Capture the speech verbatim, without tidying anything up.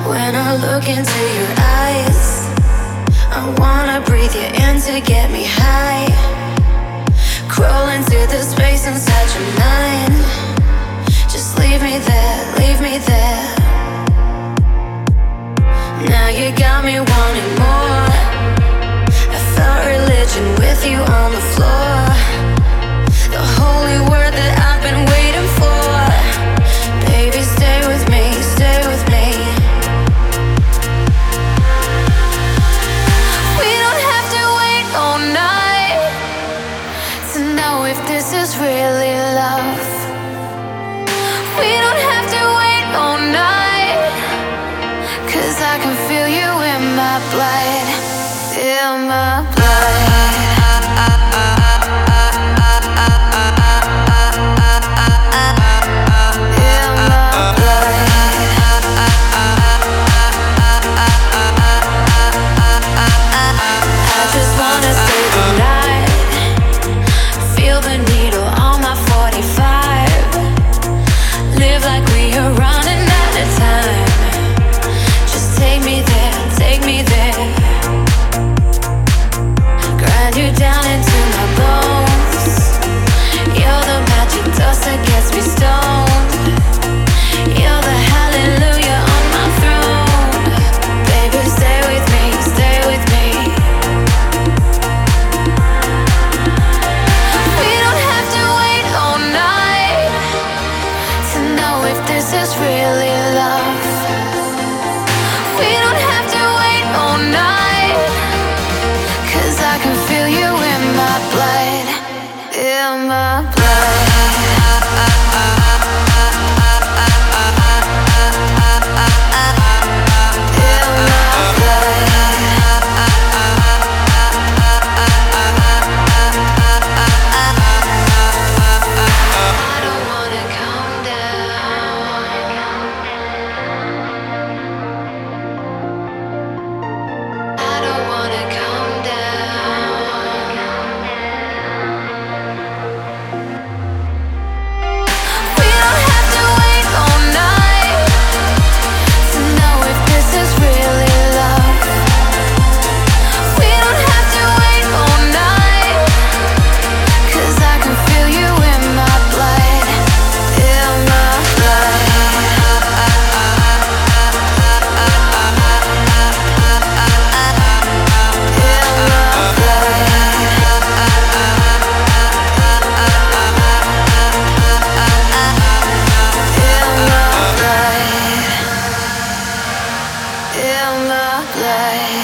When I look into your eyes, I wanna breathe you in to get me high. Crawl into the space inside your mind. Just leave me there, leave me there. Now you got me wanting more. I felt religion with you on the floor. The holy word that I've been waiting for. Baby, stay with me, stay with me. We don't have to wait all night to know if this is really love. We don't have to wait all night, 'cause I can feel you in my blood, in my blood. In my blood.